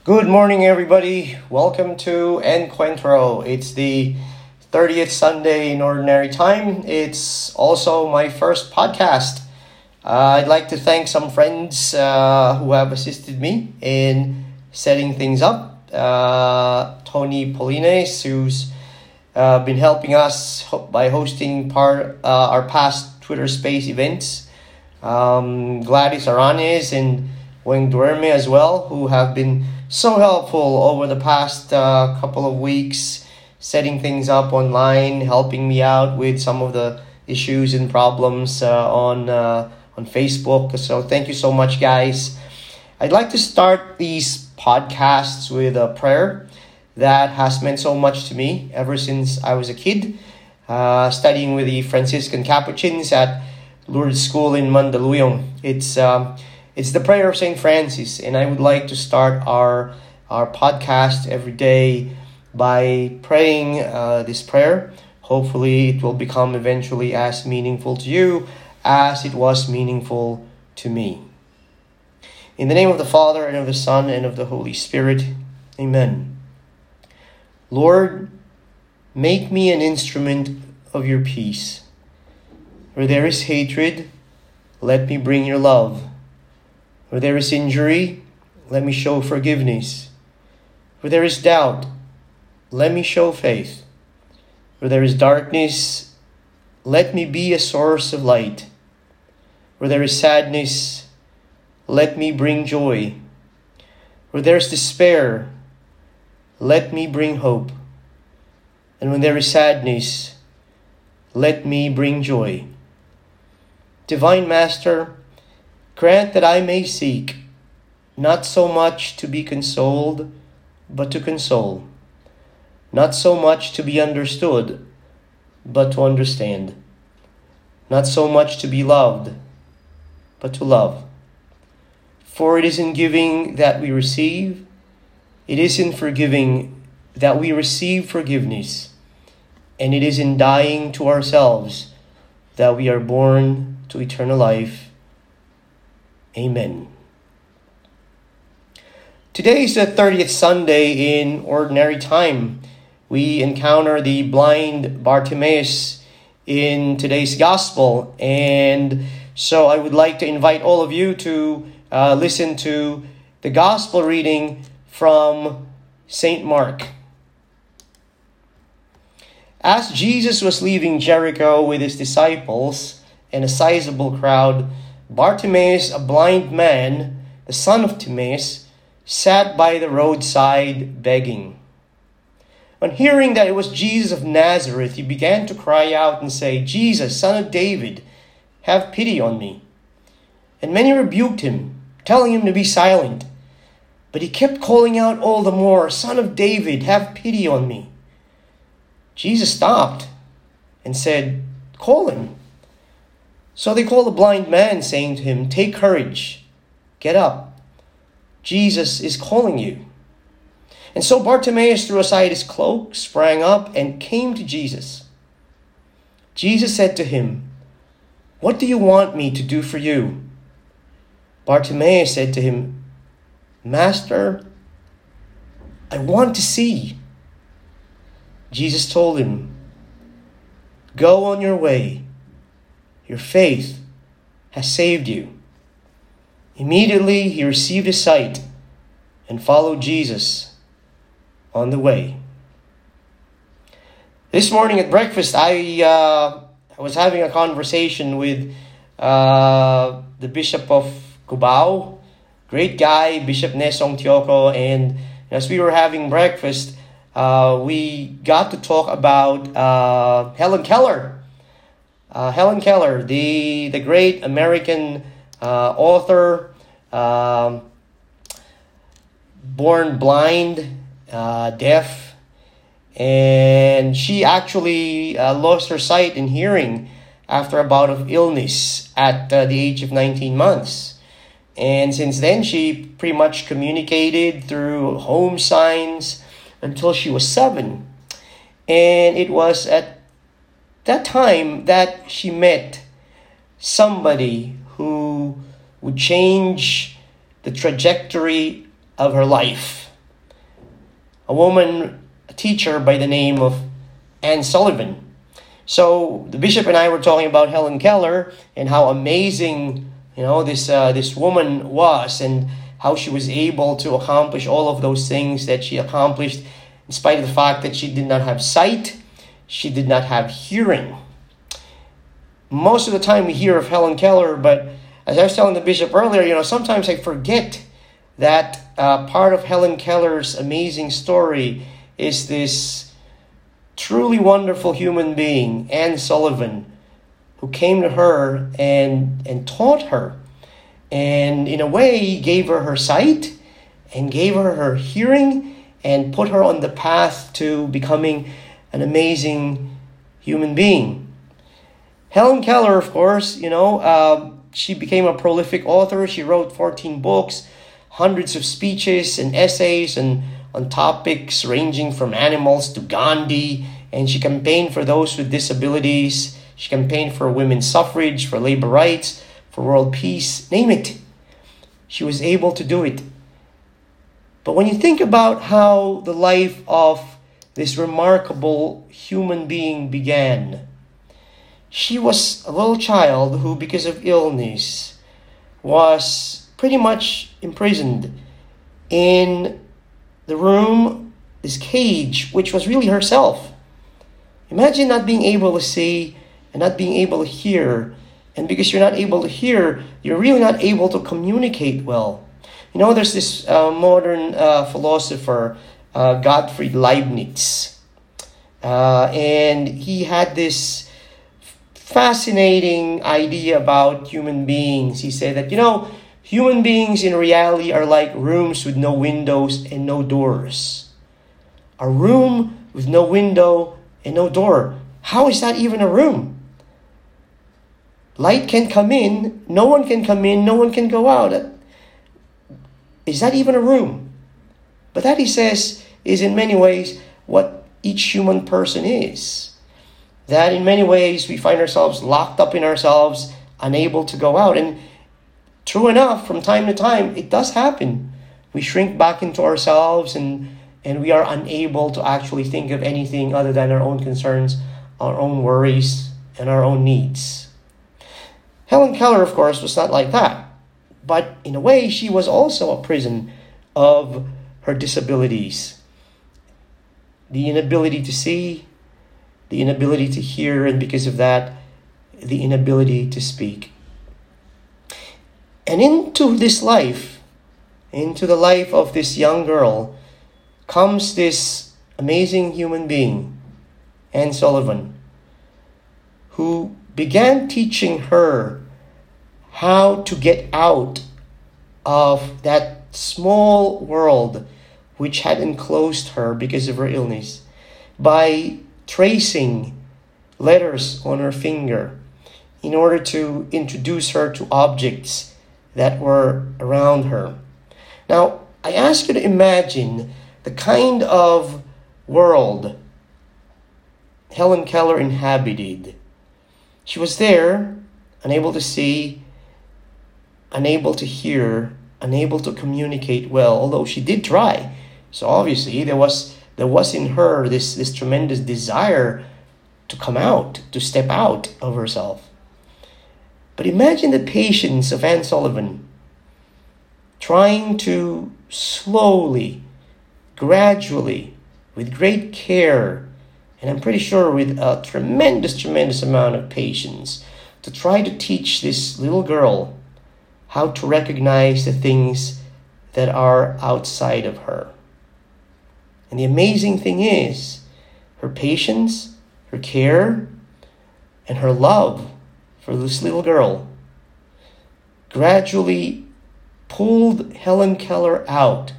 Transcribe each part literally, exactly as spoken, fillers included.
Good morning, everybody. Welcome to Encuentro. It's the thirtieth Sunday in Ordinary Time. It's also my first podcast. Uh, I'd like to thank some friends uh, who have assisted me in setting things up. Uh, Tony Polines, who's uh, been helping us ho- by hosting part uh, our past Twitter Space events. Um, Gladys Aranes and Weng Duerme as well, who have been so helpful over the past uh, couple of weeks, setting things up online, helping me out with some of the issues and problems uh, on uh, on Facebook. So thank you so much, guys. I'd like to start these podcasts with a prayer that has meant so much to me ever since I was a kid, uh, studying with the Franciscan Capuchins at Lourdes School in Mandaluyong. It's um, It's the prayer of Saint Francis, and I would like to start our our podcast every day by praying uh, this prayer. Hopefully, it will become eventually as meaningful to you as it was meaningful to me. In the name of the Father, and of the Son, and of the Holy Spirit, Amen. Lord, make me an instrument of your peace. Where there is hatred, let me bring your love. Where there is injury, let me show forgiveness. Where there is doubt, let me show faith. Where there is darkness, let me be a source of light. Where there is sadness, let me bring joy. Where there is despair, let me bring hope. And when there is sadness, let me bring joy. Divine Master, grant that I may seek, not so much to be consoled, but to console. Not so much to be understood, but to understand. Not so much to be loved, but to love. For it is in giving that we receive, it is in forgiving that we receive forgiveness, and it is in dying to ourselves that we are born to eternal life. Amen. Today is the thirtieth Sunday in Ordinary Time. We encounter the blind Bartimaeus in today's Gospel. And so I would like to invite all of you to uh, listen to the Gospel reading from Saint Mark. As Jesus was leaving Jericho with his disciples and a sizable crowd, Bartimaeus, a blind man, the son of Timaeus, sat by the roadside begging. On hearing that it was Jesus of Nazareth, he began to cry out and say, "Jesus, Son of David, have pity on me." And many rebuked him, telling him to be silent. But he kept calling out all the more, "Son of David, have pity on me." Jesus stopped and said, "Call him." So they called the blind man, saying to him, "Take courage, get up. Jesus is calling you." And so Bartimaeus threw aside his cloak, sprang up, and came to Jesus. Jesus said to him, "What do you want me to do for you?" Bartimaeus said to him, "Master, I want to see." Jesus told him, "Go on your way. Your faith has saved you." Immediately he received his sight and followed Jesus on the way. This morning at breakfast, I uh, I was having a conversation with uh, the Bishop of Cubao, great guy, Bishop Nesong Tioco, and as we were having breakfast, uh, we got to talk about uh, Helen Keller. Uh, Helen Keller, the, the great American uh, author, um, born blind, uh, deaf, and she actually uh, lost her sight and hearing after a bout of illness at uh, the age of nineteen months. And since then, she pretty much communicated through home signs until she was seven. And it was at that time that she met somebody who would change the trajectory of her life. a woman, a teacher by the name of Anne Sullivan. So the bishop and I were talking about Helen Keller and how amazing, you know, this uh, this woman was, and how she was able to accomplish all of those things that she accomplished in spite of the fact that she did not have sight, she did not have hearing. Most of the time we hear of Helen Keller, but as I was telling the bishop earlier, you know, sometimes I forget that uh, part of Helen Keller's amazing story is this truly wonderful human being, Anne Sullivan, who came to her and, and taught her, and in a way gave her her sight and gave her her hearing and put her on the path to becoming an amazing human being. Helen Keller, of course, you know, uh, she became a prolific author. She wrote fourteen books, hundreds of speeches and essays and on topics ranging from animals to Gandhi, and she campaigned for those with disabilities. She campaigned for women's suffrage, for labor rights, for world peace, name it. She was able to do it. But when you think about how the life of this remarkable human being began, she was a little child who, because of illness, was pretty much imprisoned in the room, this cage, which was really herself. Imagine not being able to see and not being able to hear. And because you're not able to hear, you're really not able to communicate well. You know, there's this uh, modern uh, philosopher, uh, Gottfried Leibniz. Uh, and he had this fascinating idea about human beings. He said that, you know, human beings in reality are like rooms with no windows and no doors. A room with no window and no door. How is that even a room? Light can come in, no one can come in, no one can go out. Is that even a room? But that, he says, is in many ways what each human person is. That in many ways we find ourselves locked up in ourselves, unable to go out. And true enough, from time to time, it does happen. We shrink back into ourselves and, and we are unable to actually think of anything other than our own concerns, our own worries, and our own needs. Helen Keller, of course, was not like that. But in a way, she was also a prison of her disabilities. The inability to see, the inability to hear, and because of that, the inability to speak. And into this life, into the life of this young girl, comes this amazing human being, Anne Sullivan, who began teaching her how to get out of that small world which had enclosed her because of her illness by tracing letters on her finger in order to introduce her to objects that were around her. Now, I ask you to imagine the kind of world Helen Keller inhabited. She was there, unable to see, unable to hear, unable to communicate well, although she did try. So obviously there was there was in her this, this tremendous desire to come out, to step out of herself. But imagine the patience of Anne Sullivan trying to slowly, gradually, with great care, and I'm pretty sure with a tremendous, tremendous amount of patience, to try to teach this little girl how to recognize the things that are outside of her. And the amazing thing is, her patience, her care, and her love for this little girl gradually pulled Helen Keller out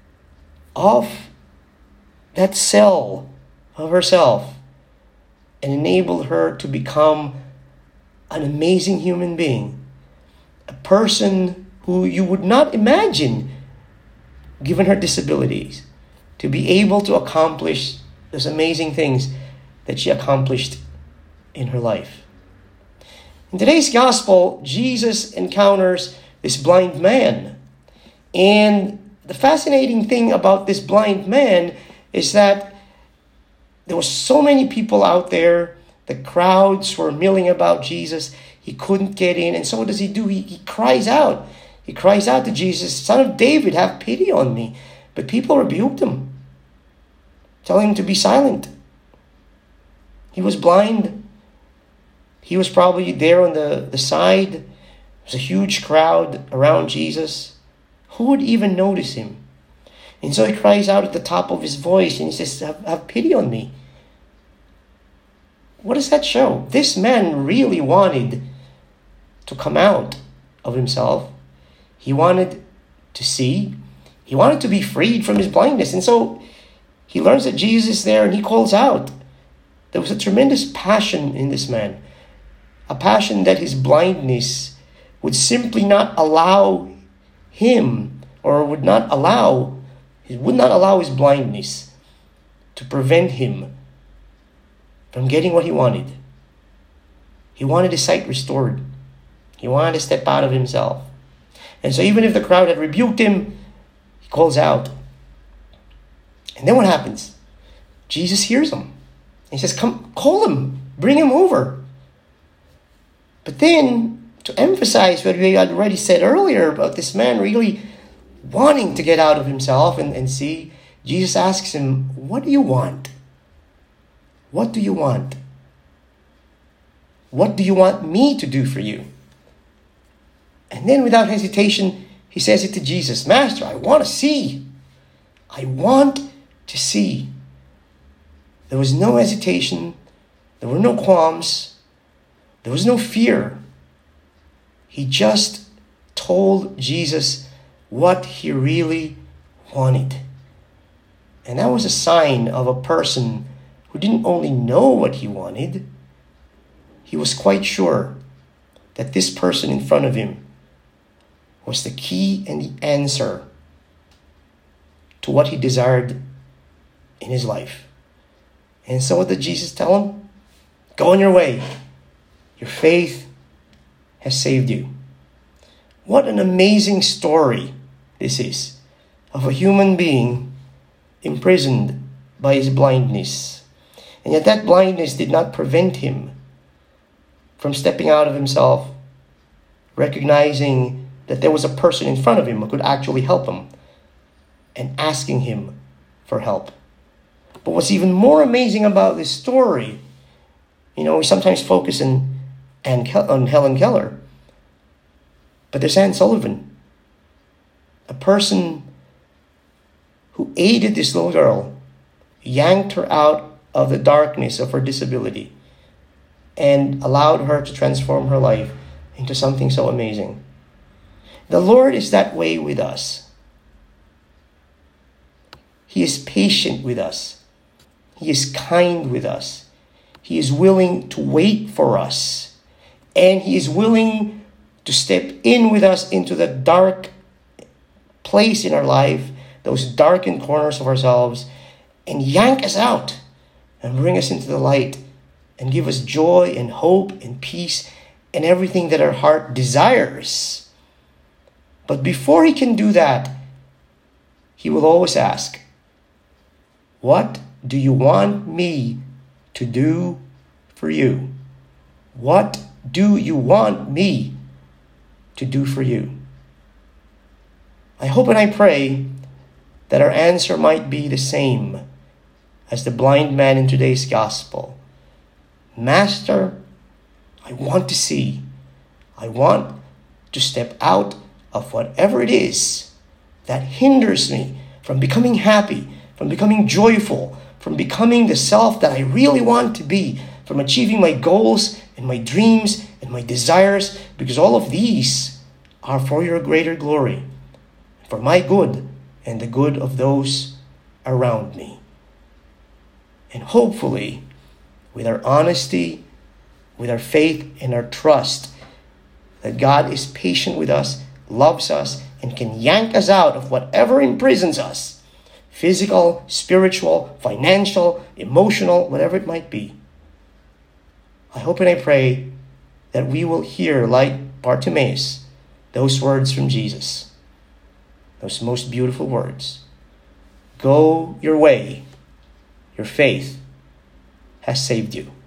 of that cell of herself and enabled her to become an amazing human being, a person who you would not imagine, given her disabilities, to be able to accomplish those amazing things that she accomplished in her life. In today's gospel, Jesus encounters this blind man. And the fascinating thing about this blind man is that there were so many people out there. The crowds were milling about Jesus. He couldn't get in. And so what does he do? He, he cries out. He cries out to Jesus, "Son of David, have pity on me." But people rebuked him, telling him to be silent. He was blind. He was probably there on the, the side. There was a huge crowd around Jesus. Who would even notice him? And so he cries out at the top of his voice and he says, have, have pity on me. What does that show? This man really wanted to come out of himself. He wanted to see. He wanted to be freed from his blindness. And so he learns that Jesus is there and he calls out. There was a tremendous passion in this man. A passion that his blindness would simply not allow him, or would not allow, he would not allow his blindness to prevent him from getting what he wanted. He wanted his sight restored. He wanted to step out of himself. And so even if the crowd had rebuked him, he calls out. And then what happens? Jesus hears him. He says, "Come, call him, bring him over." But then, to emphasize what we had already said earlier about this man really wanting to get out of himself and, and see, Jesus asks him, "What do you want? What do you want? What do you want me to do for you?" And then without hesitation, he says it to Jesus, "Master, I want to see. I want to see." There was no hesitation. There were no qualms. There was no fear. He just told Jesus what he really wanted. And that was a sign of a person who didn't only know what he wanted, he was quite sure that this person in front of him was the key and the answer to what he desired in his life. And so what did Jesus tell him? Go on your way. Your faith has saved you. What an amazing story this is of a human being imprisoned by his blindness. And yet that blindness did not prevent him from stepping out of himself, recognizing that there was a person in front of him who could actually help him, and asking him for help. But what's even more amazing about this story, you know, we sometimes focus on, on Helen Keller, but there's Anne Sullivan, a person who aided this little girl, yanked her out of the darkness of her disability, and allowed her to transform her life into something so amazing. The Lord is that way with us. He is patient with us. He is kind with us. He is willing to wait for us. And He is willing to step in with us into the dark place in our life, those darkened corners of ourselves, and yank us out and bring us into the light and give us joy and hope and peace and everything that our heart desires. But before He can do that, He will always ask, "What do you want me to do for you? What do you want me to do for you?" I hope and I pray that our answer might be the same as the blind man in today's gospel. "Master, I want to see. I want to step out of whatever it is that hinders me from becoming happy, from becoming joyful, from becoming the self that I really want to be, from achieving my goals and my dreams and my desires, because all of these are for your greater glory, for my good and the good of those around me." And hopefully, with our honesty, with our faith and our trust that God is patient with us, loves us, and can yank us out of whatever imprisons us, physical, spiritual, financial, emotional, whatever it might be. I hope and I pray that we will hear, like Bartimaeus, those words from Jesus, those most beautiful words. "Go your way, your faith has saved you.